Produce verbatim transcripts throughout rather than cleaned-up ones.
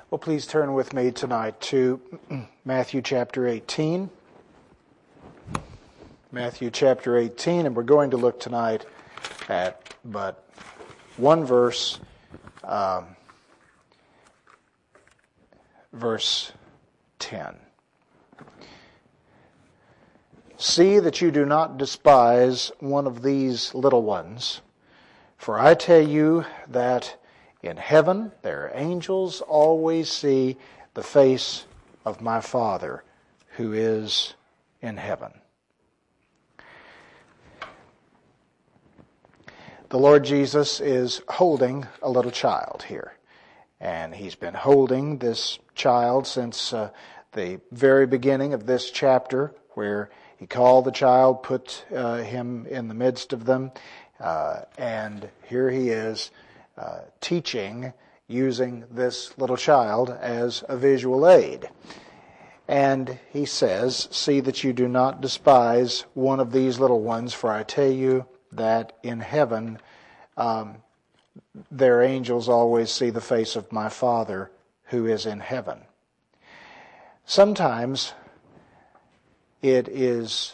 Well, please turn with me tonight to Matthew chapter eighteen. Matthew chapter eighteen, and we're going to look tonight at but one verse, um, verse ten. See that you do not despise one of these little ones, for I tell you that in heaven their angels always see the face of my Father who is in heaven. The Lord Jesus is holding a little child here. And he's been holding this child since uh, the very beginning of this chapter, where he called the child, put uh, him in the midst of them, uh, and here he is uh, teaching using this little child as a visual aid. And he says, see that you do not despise one of these little ones, for I tell you that in heaven um, their angels always see the face of my Father who is in heaven. Sometimes it is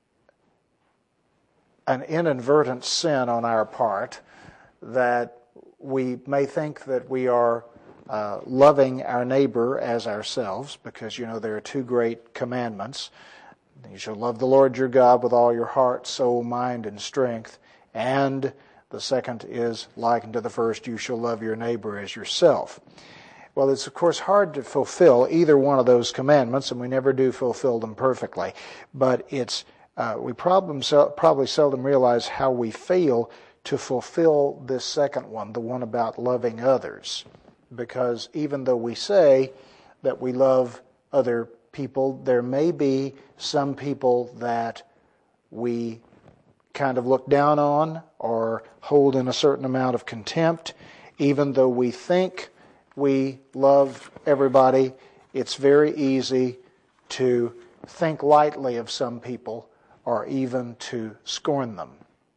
an inadvertent sin on our part that we may think that we are uh, loving our neighbor as ourselves, because, you know, there are two great commandments. You shall love the Lord your God with all your heart, soul, mind, and strength. And the second is likened to the first, you shall love your neighbor as yourself. Well, it's of course hard to fulfill either one of those commandments, and we never do fulfill them perfectly. But it's uh, we probably, probably seldom realize how we fail to fulfill this second one, the one about loving others. Because even though we say that we love other people, there may be some people that we kind of look down on or hold in a certain amount of contempt. Even though we think we love everybody, it's very easy to think lightly of some people or even to scorn them.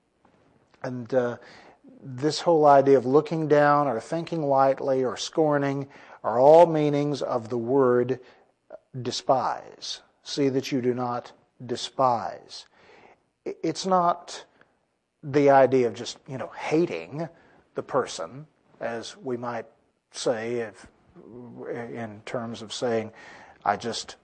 And uh, this whole idea of looking down or thinking lightly or scorning are all meanings of the word despise. See that you do not despise. It's not the idea of just, you know, hating the person, as we might say if, in terms of saying, I just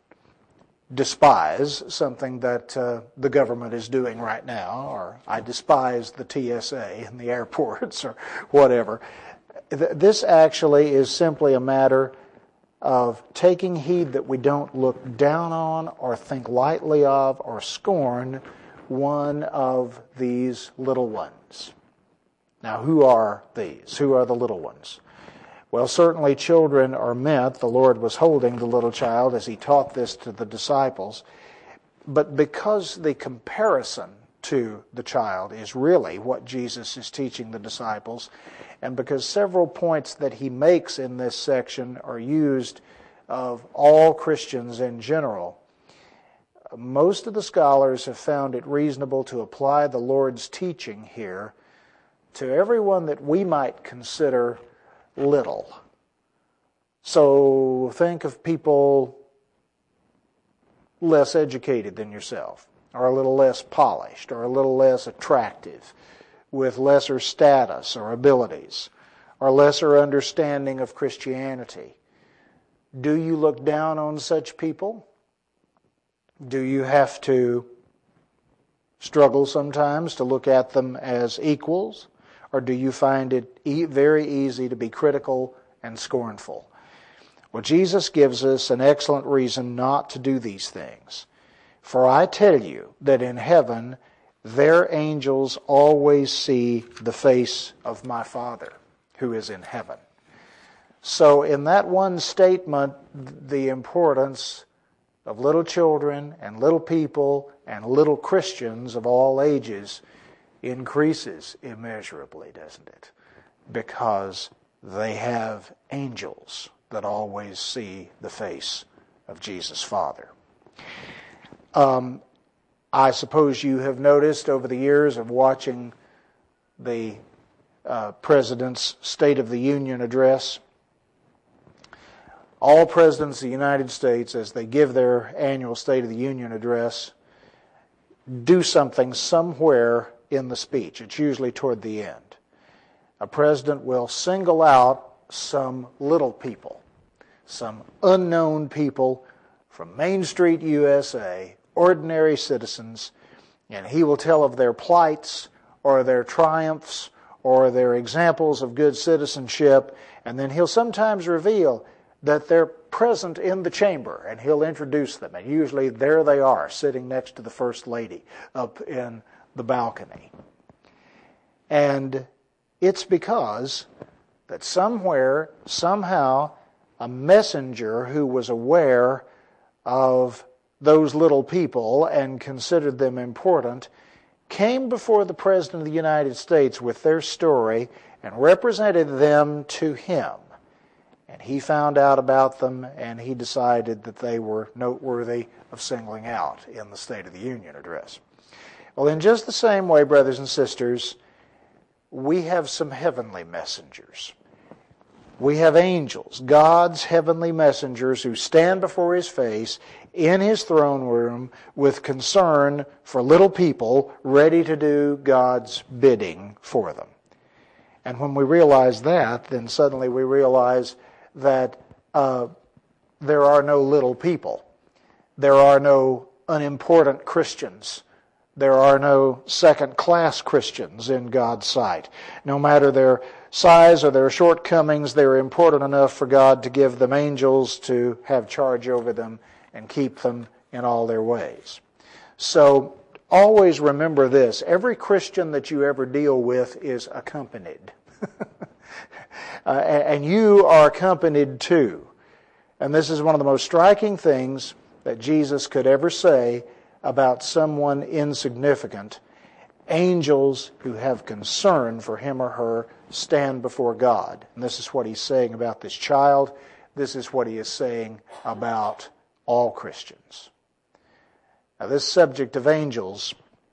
despise something that uh, the government is doing right now, or I despise the T S A in the airports, or whatever. This actually is simply a matter of taking heed that we don't look down on or think lightly of or scorn one of these little ones. Now, who are these? Who are the little ones? Well, certainly children are meant. The Lord was holding the little child as he taught this to the disciples. But because the comparison to the child is really what Jesus is teaching the disciples, and because several points that he makes in this section are used of all Christians in general, most of the scholars have found it reasonable to apply the Lord's teaching here to everyone that we might consider little. So think of people less educated than yourself, or a little less polished, or a little less attractive, with lesser status or abilities, or lesser understanding of Christianity. Do you look down on such people? Do you have to struggle sometimes to look at them as equals? Or do you find it e- very easy to be critical and scornful? Well, Jesus gives us an excellent reason not to do these things. For I tell you that in heaven their angels always see the face of my Father who is in heaven. So in that one statement, the importance of little children and little people and little Christians of all ages increases immeasurably, doesn't it? Because they have angels that always see the face of Jesus' Father. Um, I suppose you have noticed over the years of watching the uh, President's State of the Union address, all presidents of the United States, as they give their annual State of the Union address, do something somewhere in the speech. It's usually toward the end. A president will single out some little people, some unknown people from Main Street, U S A, ordinary citizens, and he will tell of their plights or their triumphs or their examples of good citizenship, and then he'll sometimes reveal that they're present in the chamber, and he'll introduce them, and usually there they are, sitting next to the First Lady up in the balcony. And it's because that somewhere, somehow, a messenger who was aware of those little people and considered them important came before the President of the United States with their story and represented them to him. And he found out about them, and he decided that they were noteworthy of singling out in the State of the Union address. Well, in just the same way, brothers and sisters, we have some heavenly messengers. We have angels, God's heavenly messengers who stand before His face in His throne room with concern for little people ready to do God's bidding for them. And when we realize that, then suddenly we realize that uh, there are no little people. There are no unimportant Christians. There are no second-class Christians in God's sight. No matter their size or their shortcomings, they're important enough for God to give them angels to have charge over them and keep them in all their ways. So always remember this. Every Christian that you ever deal with is accompanied. uh, and you are accompanied too. And this is one of the most striking things that Jesus could ever say about someone insignificant. Angels who have concern for him or her stand before God. And this is what He's saying about this child. This is what He is saying about all Christians. Now, this subject of angels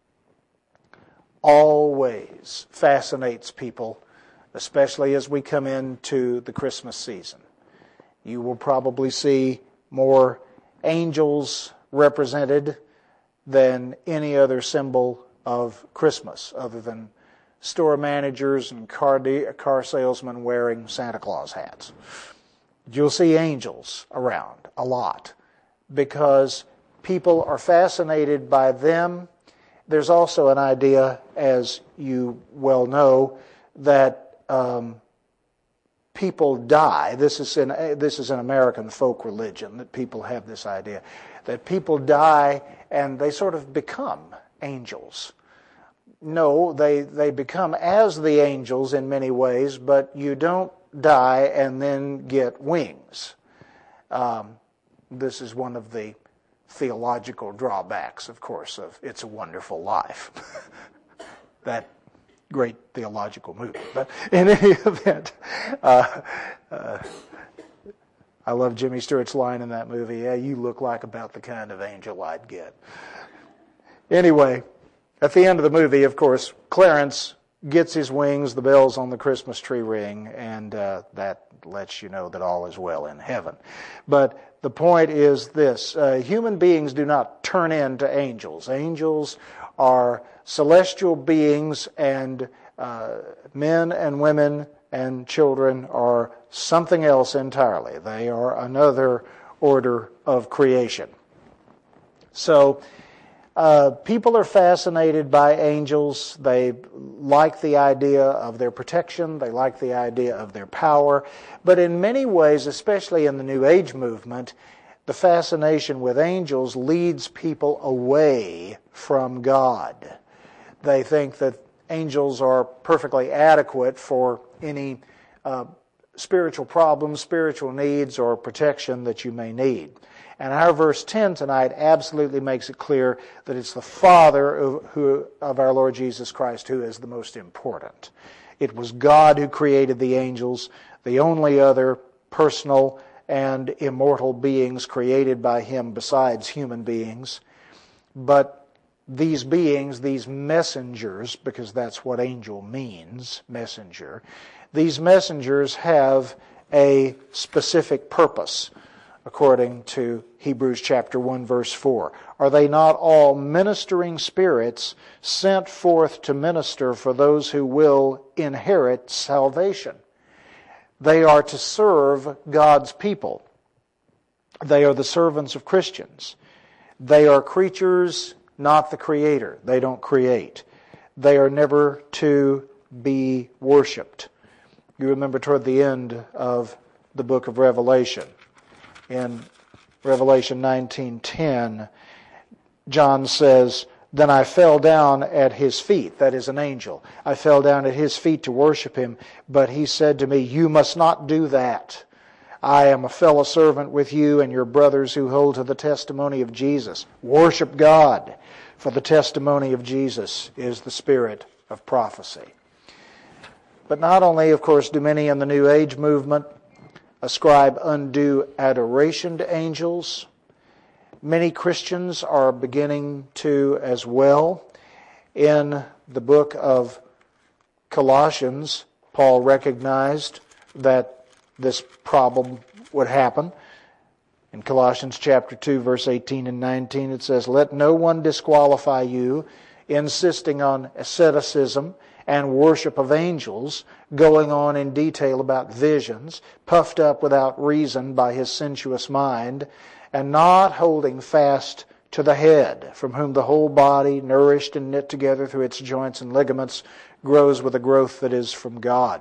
always fascinates people, especially as we come into the Christmas season. You will probably see more angels represented than any other symbol of Christmas, other than store managers and car, de- car salesmen wearing Santa Claus hats. You'll see angels around a lot because people are fascinated by them. There's also an idea, as you well know, that um, people die. This is in this is an American folk religion, that people have this idea that people die and they sort of become angels. No, they they become as the angels in many ways, but you don't die and then get wings. Um, this is one of the theological drawbacks, of course, of It's a Wonderful Life. That great theological movie. But in any event, uh, uh, I love Jimmy Stewart's line in that movie, yeah, you look like about the kind of angel I'd get. Anyway, at the end of the movie, of course, Clarence gets his wings, the bells on the Christmas tree ring, and uh, that lets you know that all is well in heaven. But the point is this, uh, human beings do not turn into angels. Angels are celestial beings, and uh, men and women and children are something else entirely. They are another order of creation. So, Uh, people are fascinated by angels. They like the idea of their protection. They like the idea of their power. But in many ways, especially in the New Age movement, the fascination with angels leads people away from God. They think that angels are perfectly adequate for any uh, spiritual problems, spiritual needs, or protection that you may need. And our verse ten tonight absolutely makes it clear that it's the Father of, who, of our Lord Jesus Christ who is the most important. It was God who created the angels, the only other personal and immortal beings created by Him besides human beings. But these beings, these messengers, because that's what angel means, messenger, these messengers have a specific purpose, according to Hebrews chapter one, verse four. Are they not all ministering spirits sent forth to minister for those who will inherit salvation? They are to serve God's people. They are the servants of Christians. They are creatures, not the Creator. They don't create. They are never to be worshipped. You remember toward the end of the book of Revelation, in Revelation nineteen ten, John says, "Then I fell down at his feet," that is an angel. "I fell down at his feet to worship him, but he said to me, 'You must not do that. I am a fellow servant with you and your brothers who hold to the testimony of Jesus. Worship God, for the testimony of Jesus is the spirit of prophecy.'" But not only, of course, do many in the New Age movement ascribe undue adoration to angels, many Christians are beginning to as well. In the book of Colossians, Paul recognized that this problem would happen. In Colossians chapter two, verse eighteen and nineteen, it says, "Let no one disqualify you, insisting on asceticism and worship of angels, going on in detail about visions, puffed up without reason by his sensuous mind, and not holding fast to the head, from whom the whole body, nourished and knit together through its joints and ligaments, grows with a growth that is from God."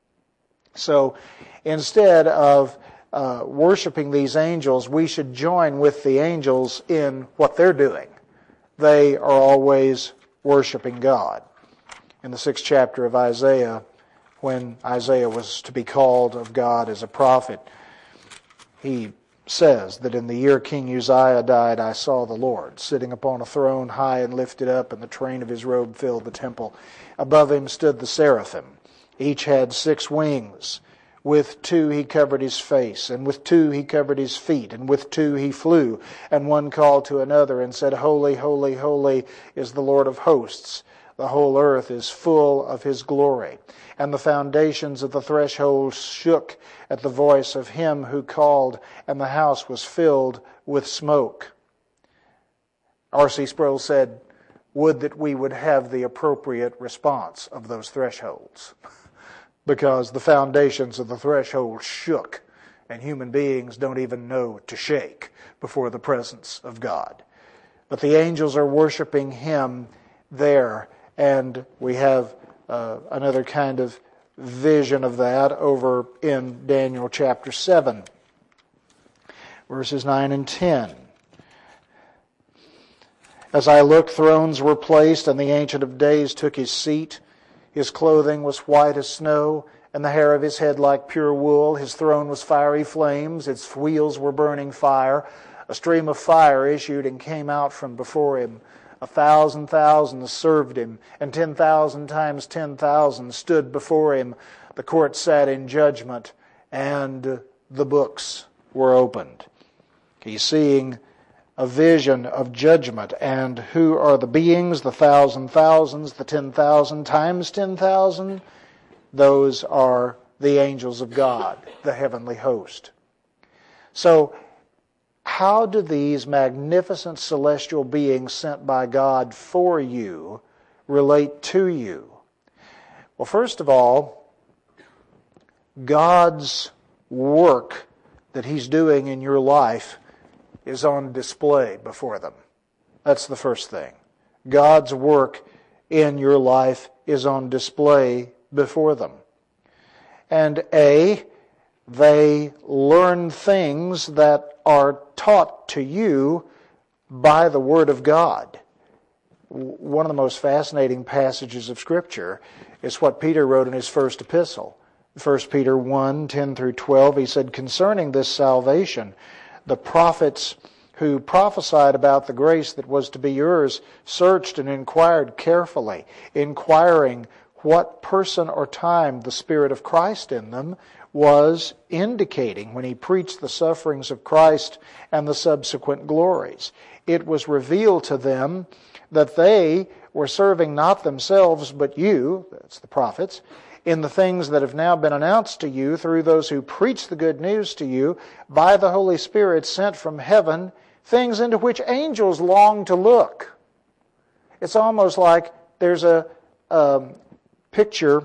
So instead of uh, worshiping these angels, we should join with the angels in what they're doing. They are always worshiping God. In the sixth chapter of Isaiah, when Isaiah was to be called of God as a prophet, he says that in the year King Uzziah died, I saw the Lord sitting upon a throne high and lifted up, and the train of his robe filled the temple. Above him stood the seraphim. Each had six wings. With two he covered his face, and with two he covered his feet, and with two he flew. And one called to another and said, "Holy, holy, holy is the Lord of hosts. The whole earth is full of his glory." And the foundations of the threshold shook at the voice of him who called, and the house was filled with smoke. R C Sproul said, "Would that we would have the appropriate response of those thresholds." Because the foundations of the threshold shook, and human beings don't even know to shake before the presence of God. But the angels are worshiping him there. And we have uh, another kind of vision of that over in Daniel chapter seven, verses nine and ten. "As I looked, thrones were placed, and the Ancient of Days took his seat. His clothing was white as snow, and the hair of his head like pure wool. His throne was fiery flames, its wheels were burning fire. A stream of fire issued and came out from before him. A thousand thousands served him, and ten thousand times ten thousand stood before him. The court sat in judgment, and the books were opened." He's seeing a vision of judgment. And who are the beings? The thousand thousands, the ten thousand times ten thousand. Those are the angels of God, the heavenly host. So, how do these magnificent celestial beings sent by God for you relate to you? Well, first of all, God's work that He's doing in your life is on display before them. That's the first thing. God's work in your life is on display before them. And A, they learn things that are taught to you by the Word of God. One of the most fascinating passages of Scripture is what Peter wrote in his first epistle. First Peter one, ten through twelve, he said, "Concerning this salvation, the prophets who prophesied about the grace that was to be yours searched and inquired carefully, inquiring what person or time the Spirit of Christ in them was indicating when He preached the sufferings of Christ and the subsequent glories. It was revealed to them that they were serving not themselves but you," that's the prophets, in the things that have now been announced to you through those who preach the good news to you by the Holy Spirit sent from heaven, things into which angels long to look. It's almost like there's a, a picture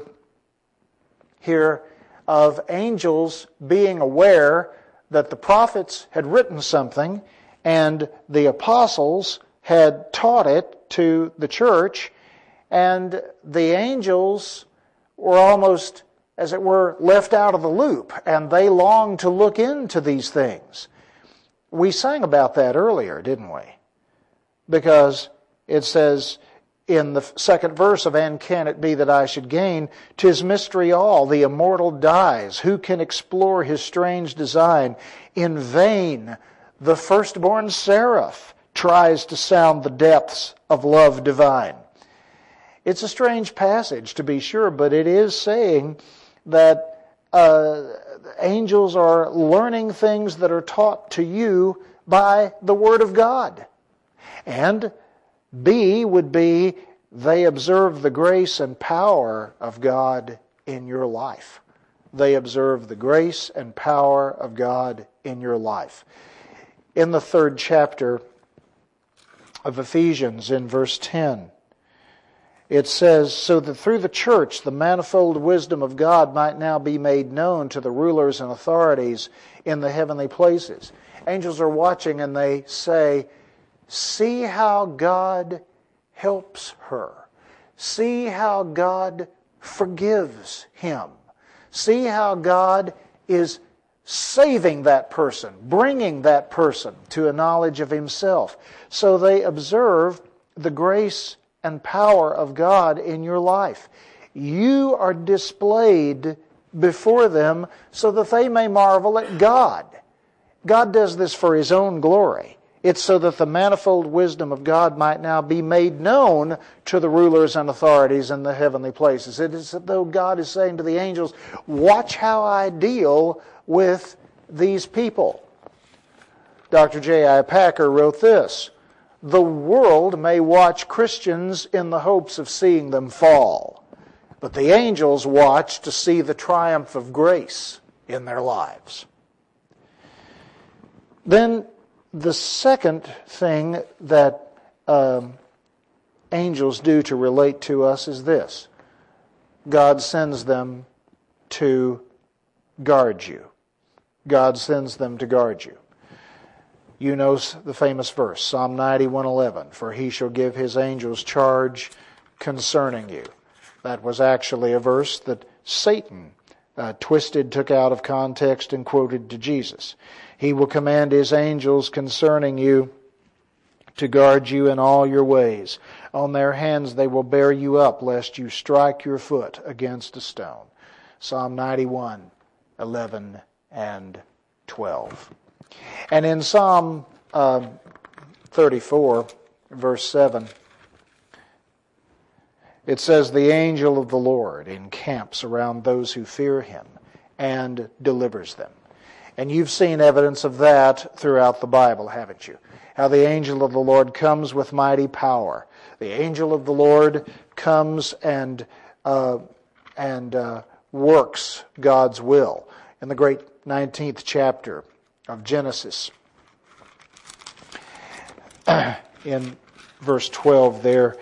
here of angels being aware that the prophets had written something and the apostles had taught it to the church, and the angels were almost, as it were, left out of the loop, and they longed to look into these things. We sang about that earlier, didn't we? Because it says in the second verse of "And can it be that I should gain? 'Tis mystery all, the immortal dies. Who can explore his strange design? In vain the firstborn seraph tries to sound the depths of love divine." It's a strange passage, to be sure, but it is saying that uh, angels are learning things that are taught to you by the Word of God. And B would be, they observe the grace and power of God in your life. They observe the grace and power of God in your life. In the third chapter of Ephesians, in verse ten, it says, "So that through the church the manifold wisdom of God might now be made known to the rulers and authorities in the heavenly places." Angels are watching and they say, "See how God helps her. See how God forgives him. See how God is saving that person, bringing that person to a knowledge of himself." So they observe the grace and power of God in your life. You are displayed before them so that they may marvel at God. God does this for His own glory. It's so that the manifold wisdom of God might now be made known to the rulers and authorities in the heavenly places. It is as though God is saying to the angels, watch how I deal with these people. Doctor J I Packer wrote this: "The world may watch Christians in the hopes of seeing them fall, but the angels watch to see the triumph of grace in their lives." Then the second thing that um, angels do to relate to us is this: God sends them to guard you. God sends them to guard you. You know the famous verse, Psalm ninety-one eleven, "For he shall give his angels charge concerning you." That was actually a verse that Satan uh, twisted, took out of context, and quoted to Jesus. "He will command his angels concerning you to guard you in all your ways. On their hands they will bear you up, lest you strike your foot against a stone." Psalm ninety-one eleven and twelve. And in Psalm uh, thirty-four, verse seven, it says, "The angel of the Lord encamps around those who fear him and delivers them." And you've seen evidence of that throughout the Bible, haven't you? How the angel of the Lord comes with mighty power. The angel of the Lord comes and uh, and uh, works God's will. In the great nineteenth chapter of Genesis, in verse twelve there,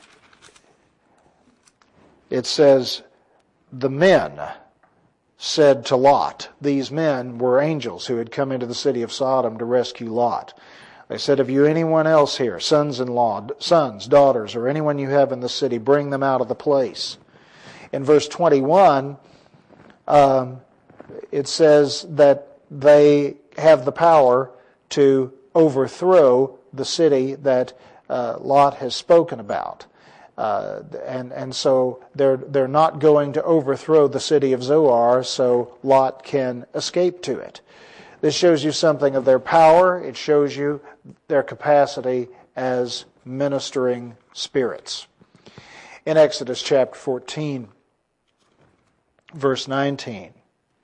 it says, "The men said to Lot," these men were angels who had come into the city of Sodom to rescue Lot. They said, "Have you anyone else here, sons-in-law, sons, daughters, or anyone you have in the city, bring them out of the place." In verse twenty-one, um, it says that they have the power to overthrow the city that uh, Lot has spoken about. Uh, and and so they're they're not going to overthrow the city of Zoar, so Lot can escape to it. This shows you something of their power. It shows you their capacity as ministering spirits. In Exodus chapter fourteen, verse nineteen,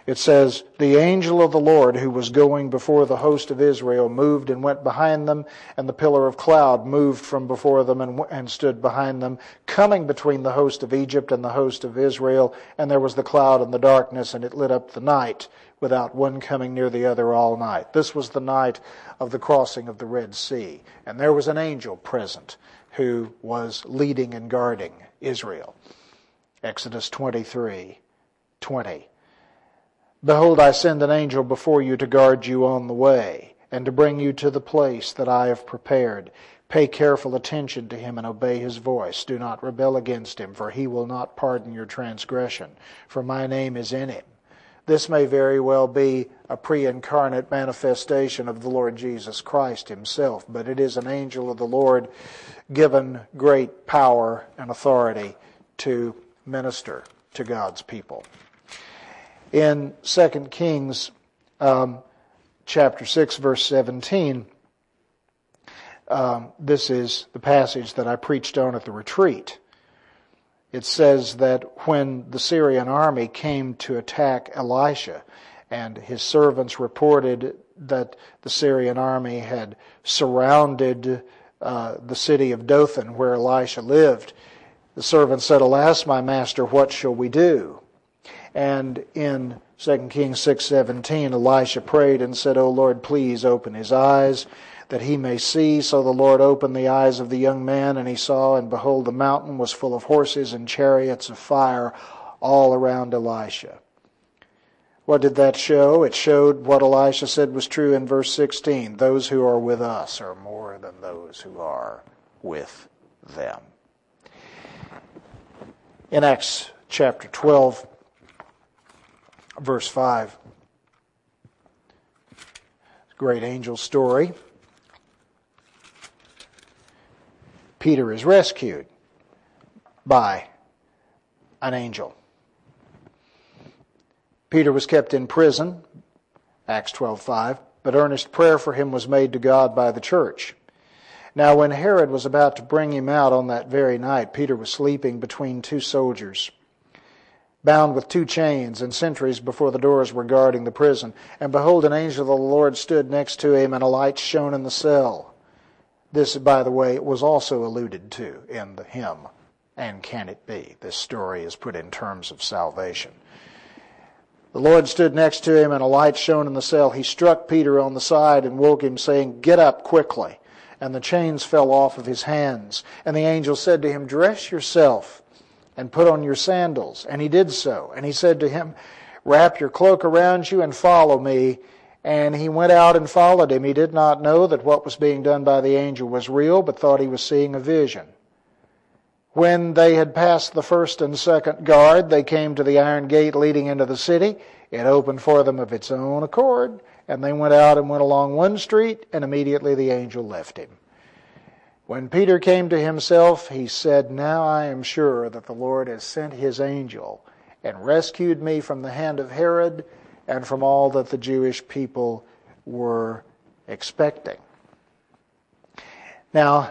It says, the angel of the Lord who was going before the host of Israel moved and went behind them, and the pillar of cloud moved from before them and, and stood behind them, coming between the host of Egypt and the host of Israel. And there was the cloud and the darkness, and it lit up the night, without one coming near the other all night. This was the night of the crossing of the Red Sea. And there was an angel present who was leading and guarding Israel. Exodus twenty-three twenty. Behold, I send an angel before you to guard you on the way, and to bring you to the place that I have prepared. Pay careful attention to him and obey his voice. Do not rebel against him, for he will not pardon your transgression, for my name is in him. This may very well be a pre-incarnate manifestation of the Lord Jesus Christ himself, but it is an angel of the Lord given great power and authority to minister to God's people. In Second Kings um, chapter six, verse seventeen, um, this is the passage that I preached on at the retreat. It says that when the Syrian army came to attack Elisha, and his servants reported that the Syrian army had surrounded uh, the city of Dothan where Elisha lived, the servant said, Alas, my master, what shall we do? And in Second Kings six seventeen, Elisha prayed and said, O Lord, please open his eyes, that he may see. So the Lord opened the eyes of the young man, and he saw, and behold, the mountain was full of horses and chariots of fire all around Elisha. What did that show? It showed what Elisha said was true in verse sixteen. Those who are with us are more than those who are with them. In Acts chapter twelve, verse five, great angel story. Peter is rescued by an angel. Peter was kept in prison, Acts twelve five, but earnest prayer for him was made to God by the church. Now when Herod was about to bring him out on that very night, Peter was sleeping between two soldiers, bound with two chains, and sentries before the doors were guarding the prison. And behold, an angel of the Lord stood next to him, and a light shone in the cell. This, by the way, was also alluded to in the hymn, And Can It Be? This story is put in terms of salvation. The Lord stood next to him, and a light shone in the cell. He struck Peter on the side and woke him, saying, Get up quickly. And the chains fell off of his hands. And the angel said to him, Dress yourself and put on your sandals. And he did so. And he said to him, Wrap your cloak around you and follow me. And he went out and followed him. He did not know that what was being done by the angel was real, but thought he was seeing a vision. When they had passed the first and second guard, they came to the iron gate leading into the city. It opened for them of its own accord, and they went out and went along one street, and immediately the angel left him. When Peter came to himself, he said, Now I am sure that the Lord has sent his angel and rescued me from the hand of Herod and from all that the Jewish people were expecting. Now,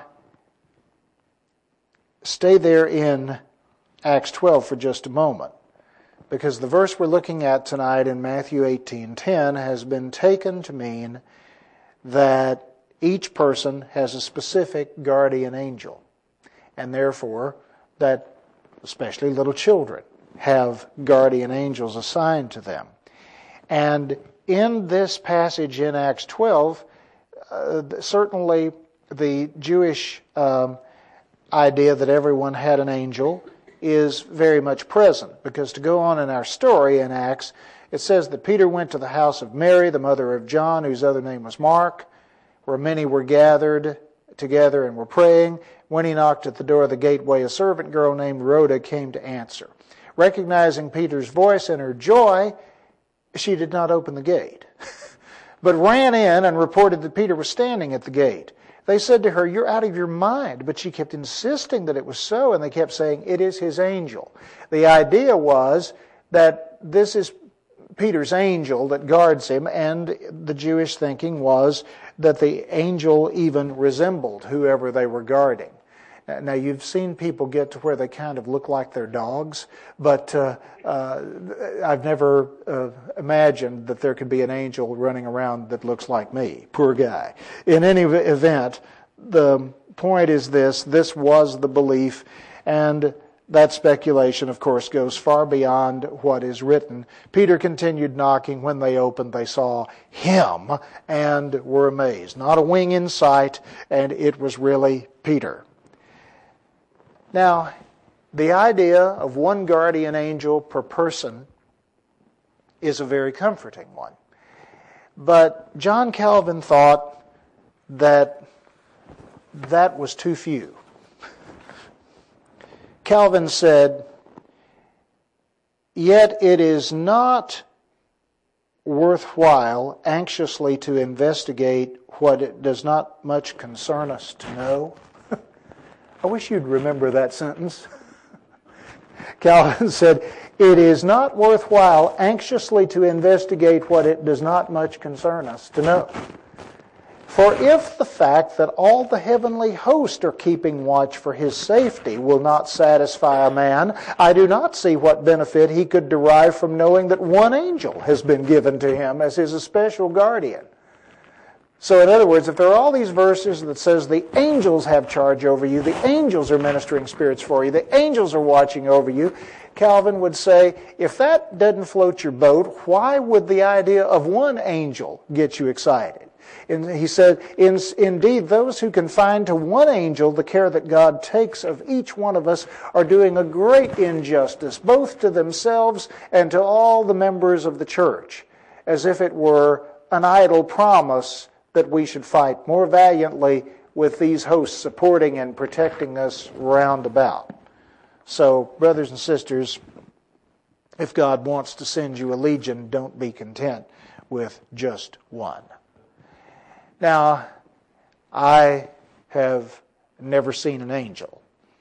stay there in Acts twelve for just a moment, because the verse we're looking at tonight in Matthew eighteen ten has been taken to mean that each person has a specific guardian angel, and therefore that especially little children have guardian angels assigned to them. And in this passage in Acts twelve, uh, certainly the Jewish um, idea that everyone had an angel is very much present, because to go on in our story in Acts, it says that Peter went to the house of Mary, the mother of John, whose other name was Mark, where many were gathered together and were praying. When he knocked at the door of the gateway, a servant girl named Rhoda came to answer. Recognizing Peter's voice and her joy, she did not open the gate, but ran in and reported that Peter was standing at the gate. They said to her, You're out of your mind. But she kept insisting that it was so, and they kept saying, It is his angel. The idea was that this is Peter's angel that guards him, and the Jewish thinking was that the angel even resembled whoever they were guarding. Now, you've seen people get to where they kind of look like they're dogs, but uh, uh, I've never uh, imagined that there could be an angel running around that looks like me. Poor guy. In any event, the point is this. This was the belief, and that speculation, of course, goes far beyond what is written. Peter continued knocking. When they opened, they saw him and were amazed. Not a wing in sight, and it was really Peter. Now, the idea of one guardian angel per person is a very comforting one. But John Calvin thought that that was too few. Calvin said, "Yet it is not worthwhile anxiously to investigate what it does not much concern us to know." I wish you'd remember that sentence. Calvin said, "It is not worthwhile anxiously to investigate what it does not much concern us to know. For if the fact that all the heavenly host are keeping watch for his safety will not satisfy a man, I do not see what benefit he could derive from knowing that one angel has been given to him as his especial guardian." So in other words, if there are all these verses that says the angels have charge over you, the angels are ministering spirits for you, the angels are watching over you, Calvin would say, if that doesn't float your boat, why would the idea of one angel get you excited? And he said, In, indeed, those who confine to one angel the care that God takes of each one of us are doing a great injustice, both to themselves and to all the members of the church, as if it were an idle promise that we should fight more valiantly with these hosts supporting and protecting us round about. So, brothers and sisters, if God wants to send you a legion, don't be content with just one. Now, I have never seen an angel.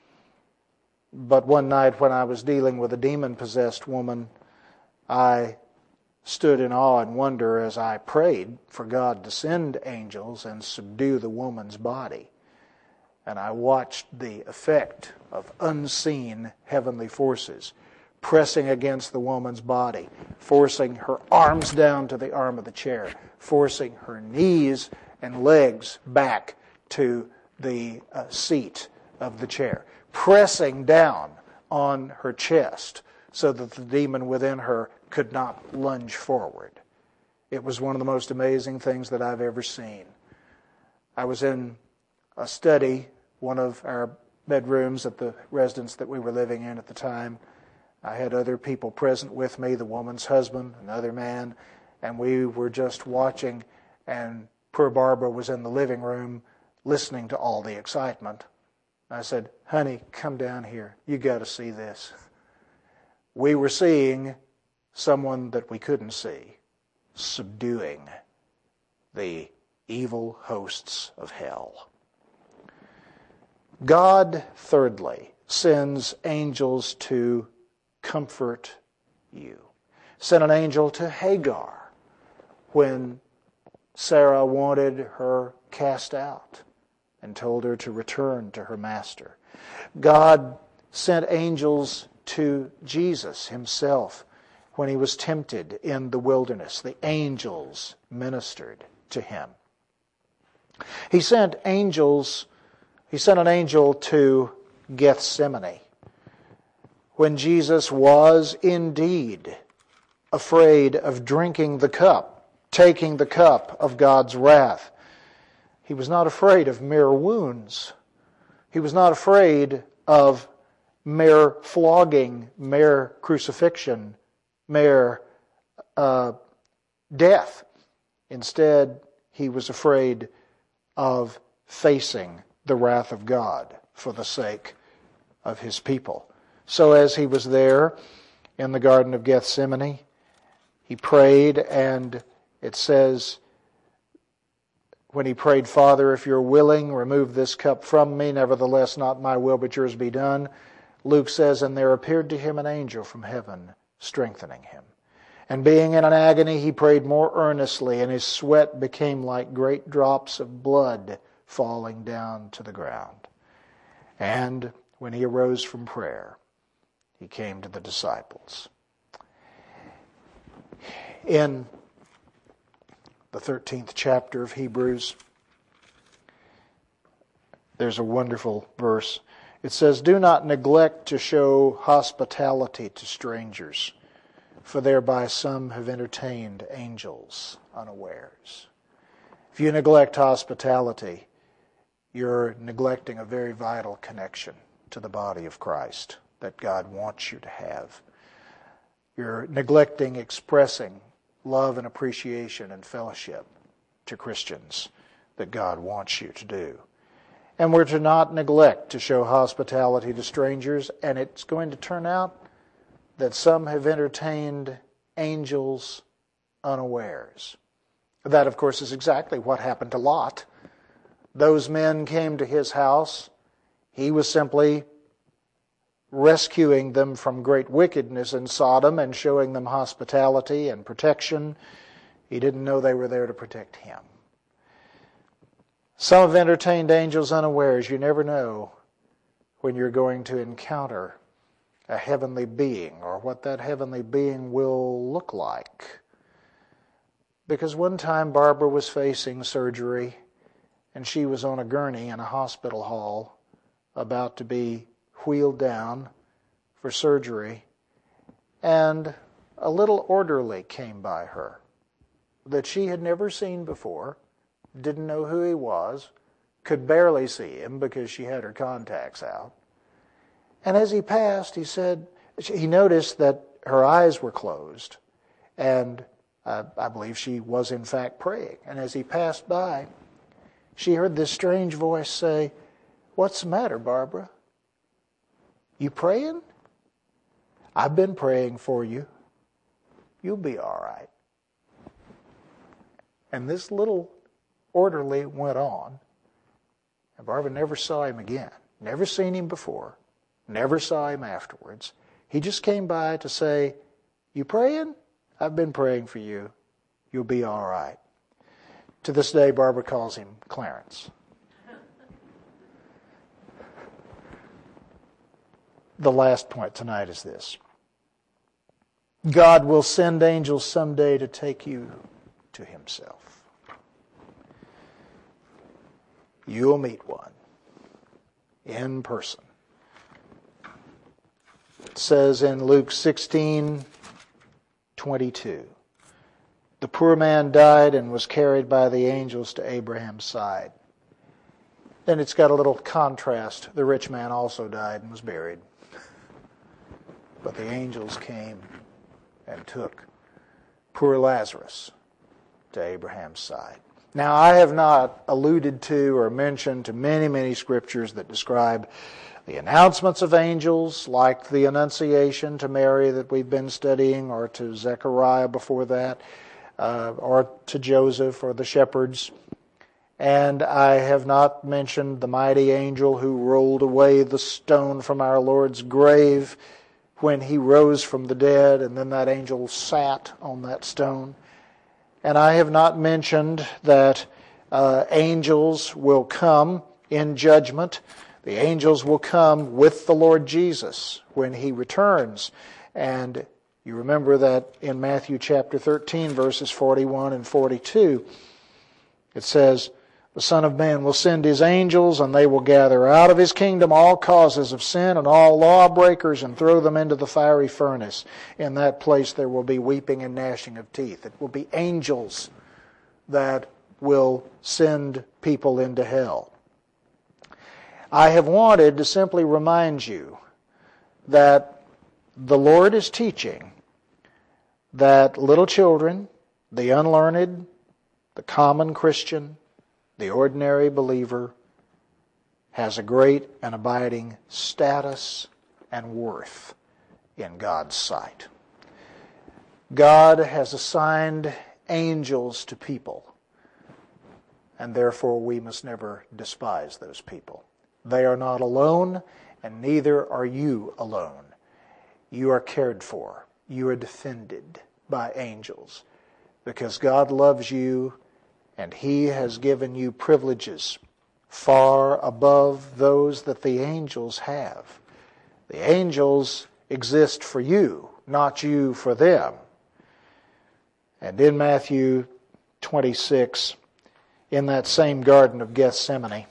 But one night when I was dealing with a demon-possessed woman, I stood in awe and wonder as I prayed for God to send angels and subdue the woman's body. And I watched the effect of unseen heavenly forces pressing against the woman's body, forcing her arms down to the arm of the chair, forcing her knees and legs back to the uh, seat of the chair, pressing down on her chest so that the demon within her could not lunge forward. It was one of the most amazing things that I've ever seen. I was in a study, one of our bedrooms at the residence that we were living in at the time. I had other people present with me, the woman's husband, another man, and we were just watching, and poor Barbara was in the living room listening to all the excitement. I said, "Honey, come down here. You got to see this." We were seeing someone that we couldn't see subduing the evil hosts of hell. God, thirdly, sends angels to comfort you. Sent an angel to Hagar when Sarah wanted her cast out and told her to return to her master. God sent angels to Jesus himself when he was tempted in the wilderness. The angels ministered to him. He sent angels, he sent an angel to Gethsemane when Jesus was indeed afraid of drinking the cup, taking the cup of God's wrath. He was not afraid of mere wounds. He was not afraid of mere flogging, mere crucifixion, mere uh, death. Instead, he was afraid of facing the wrath of God for the sake of his people. So as he was there in the Garden of Gethsemane, he prayed, and it says, when he prayed, "Father, if you're willing, remove this cup from me. Nevertheless, not my will, but yours be done." Luke says, "And there appeared to him an angel from heaven, strengthening him. And being in an agony, he prayed more earnestly, and his sweat became like great drops of blood falling down to the ground. And when he arose from prayer, he came to the disciples. In the thirteenth chapter of Hebrews, there's a wonderful verse. It says, "Do not neglect to show hospitality to strangers, for thereby some have entertained angels unawares." If you neglect hospitality, you're neglecting a very vital connection to the body of Christ that God wants you to have. You're neglecting expressing love and appreciation and fellowship to Christians that God wants you to do. And we're to not neglect to show hospitality to strangers, and it's going to turn out that some have entertained angels unawares. That, of course, is exactly what happened to Lot. Those men came to his house. He was simply rescuing them from great wickedness in Sodom and showing them hospitality and protection. He didn't know they were there to protect him. Some have entertained angels unawares. You never know when you're going to encounter a heavenly being or what that heavenly being will look like. Because one time Barbara was facing surgery and she was on a gurney in a hospital hall about to be wheeled down for surgery, and a little orderly came by her that she had never seen before, didn't know who he was, could barely see him because she had her contacts out. And as he passed, he said, he noticed that her eyes were closed, and uh, I believe she was in fact praying. And as he passed by, she heard this strange voice say, "What's the matter, Barbara? You praying? I've been praying for you. You'll be all right." And this little orderly went on, and Barbara never saw him again. Never seen him before. Never saw him afterwards. He just came by to say, "You praying? I've been praying for you. You'll be all right." To this day, Barbara calls him Clarence. The last point tonight is this. God will send angels someday to take you to himself. You'll meet one in person. It says in Luke sixteen twenty-two, "The poor man died and was carried by the angels to Abraham's side." Then it's got a little contrast. The rich man also died and was buried. But the angels came and took poor Lazarus to Abraham's side. Now, I have not alluded to or mentioned to many, many scriptures that describe the announcements of angels, like the Annunciation to Mary that we've been studying, or to Zechariah before that, uh, or to Joseph or the shepherds. And I have not mentioned the mighty angel who rolled away the stone from our Lord's grave when he rose from the dead, and then that angel sat on that stone. And I have not mentioned that uh, angels will come in judgment. The angels will come with the Lord Jesus when he returns. And you remember that in Matthew chapter thirteen, verses forty-one and forty-two, it says, "The Son of Man will send his angels, and they will gather out of his kingdom all causes of sin and all lawbreakers and throw them into the fiery furnace. In that place there will be weeping and gnashing of teeth." It will be angels that will send people into hell. I have wanted to simply remind you that the Lord is teaching that little children, the unlearned, the common Christian, the ordinary believer, has a great and abiding status and worth in God's sight. God has assigned angels to people, and therefore we must never despise those people. They are not alone, and neither are you alone. You are cared for. You are defended by angels, because God loves you, and he has given you privileges far above those that the angels have. The angels exist for you, not you for them. And in Matthew twenty-six, in that same Garden of Gethsemane,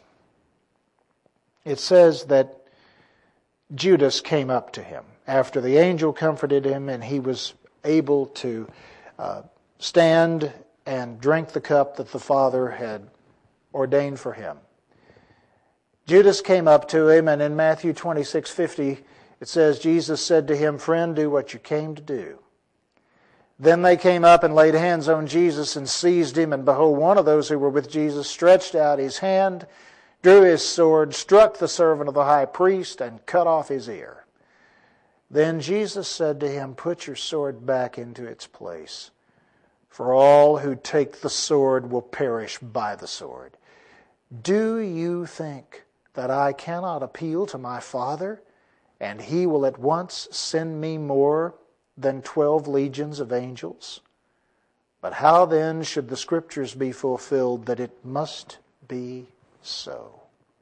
it says that Judas came up to him after the angel comforted him and he was able to uh, stand and drink the cup that the Father had ordained for him. Judas came up to him, and in Matthew twenty-six fifty, it says, Jesus said to him, "Friend, do what you came to do." Then they came up and laid hands on Jesus and seized him, and behold, one of those who were with Jesus stretched out his hand, drew his sword, struck the servant of the high priest, and cut off his ear. Then Jesus said to him, "Put your sword back into its place, for all who take the sword will perish by the sword. Do you think that I cannot appeal to my Father, and he will at once send me more than twelve legions of angels? But how then should the Scriptures be fulfilled that it must be so?"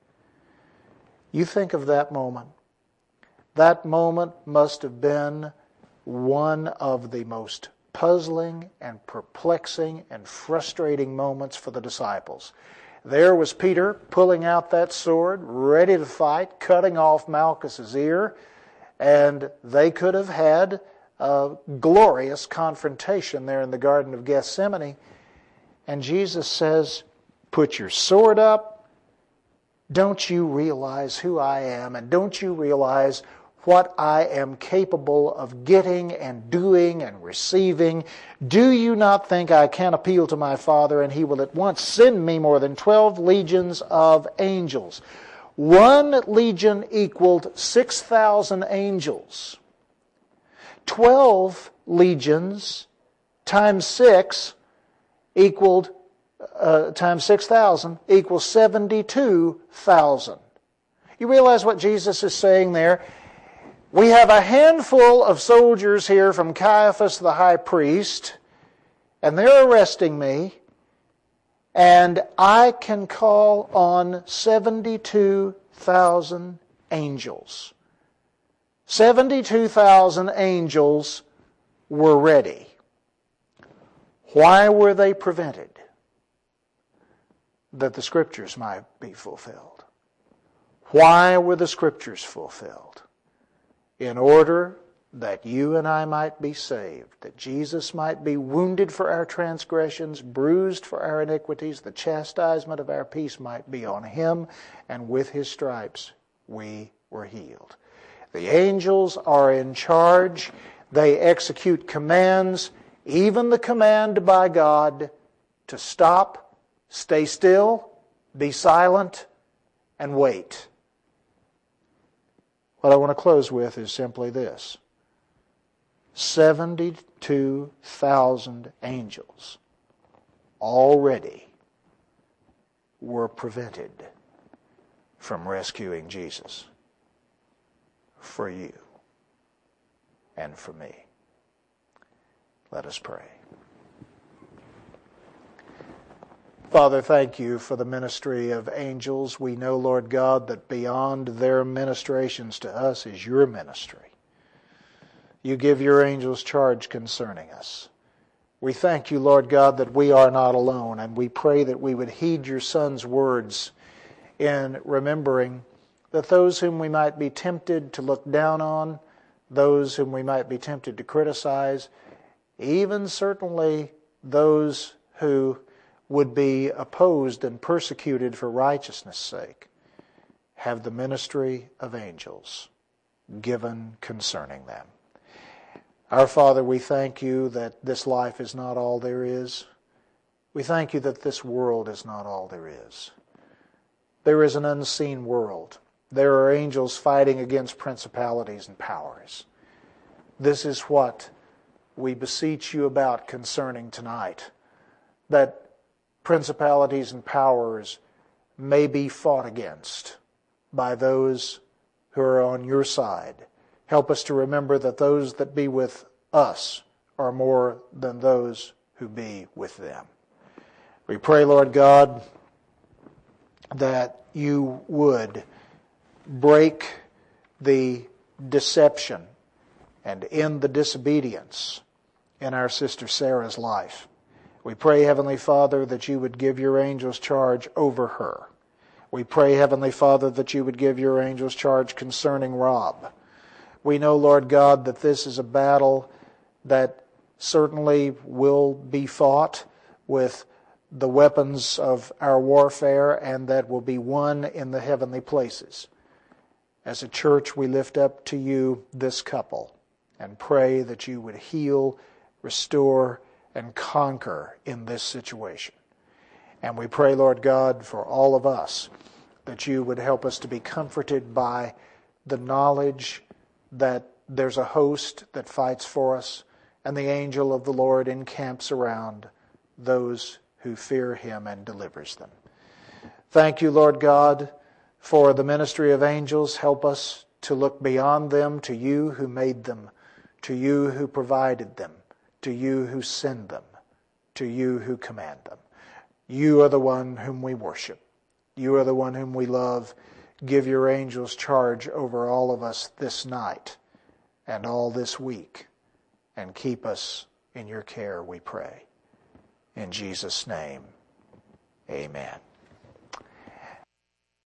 You think of that moment. That moment must have been one of the most puzzling and perplexing and frustrating moments for the disciples. There was Peter pulling out that sword, ready to fight, cutting off Malchus's ear, and they could have had a glorious confrontation there in the Garden of Gethsemane. And Jesus says, "Put your sword up. Don't you realize who I am? And don't you realize what I am capable of getting and doing and receiving? Do you not think I can appeal to my Father, and he will at once send me more than twelve legions of angels?" One legion equaled six thousand angels. Twelve legions times six equaled, uh, times six thousand equals seventy-two thousand. You realize what Jesus is saying there? We have a handful of soldiers here from Caiaphas the high priest, and they're arresting me, and I can call on seventy-two thousand angels. seventy-two thousand angels were ready. Why were they prevented? That the Scriptures might be fulfilled. Why were the Scriptures fulfilled? In order that you and I might be saved, that Jesus might be wounded for our transgressions, bruised for our iniquities, the chastisement of our peace might be on him, and with his stripes we were healed. The angels are in charge. They execute commands, even the command by God to stop, stay still, be silent, and wait. What I want to close with is simply this. seventy-two thousand angels already were prevented from rescuing Jesus for you and for me. Let us pray. Father, thank you for the ministry of angels. We know, Lord God, that beyond their ministrations to us is your ministry. You give your angels charge concerning us. We thank you, Lord God, that we are not alone, and we pray that we would heed your Son's words in remembering that those whom we might be tempted to look down on, those whom we might be tempted to criticize, even certainly those who would be opposed and persecuted for righteousness' sake, have the ministry of angels given concerning them. Our Father, we thank you that this life is not all there is. We thank you that this world is not all there is. There is an unseen world. There are angels fighting against principalities and powers. This is what we beseech you about concerning tonight, that principalities and powers may be fought against by those who are on your side. Help us to remember that those that be with us are more than those who be with them. We pray, Lord God, that you would break the deception and end the disobedience in our sister Sarah's life. We pray, Heavenly Father, that you would give your angels charge over her. We pray, Heavenly Father, that you would give your angels charge concerning Rob. We know, Lord God, that this is a battle that certainly will be fought with the weapons of our warfare and that will be won in the heavenly places. As a church, we lift up to you this couple and pray that you would heal, restore, and conquer in this situation. And we pray, Lord God, for all of us, that you would help us to be comforted by the knowledge that there's a host that fights for us, and the angel of the Lord encamps around those who fear him and delivers them. Thank you, Lord God, for the ministry of angels. Help us to look beyond them to you who made them, to you who provided them, to you who send them, to you who command them. You are the one whom we worship. You are the one whom we love. Give your angels charge over all of us this night and all this week, and keep us in your care, we pray. In Jesus' name, amen.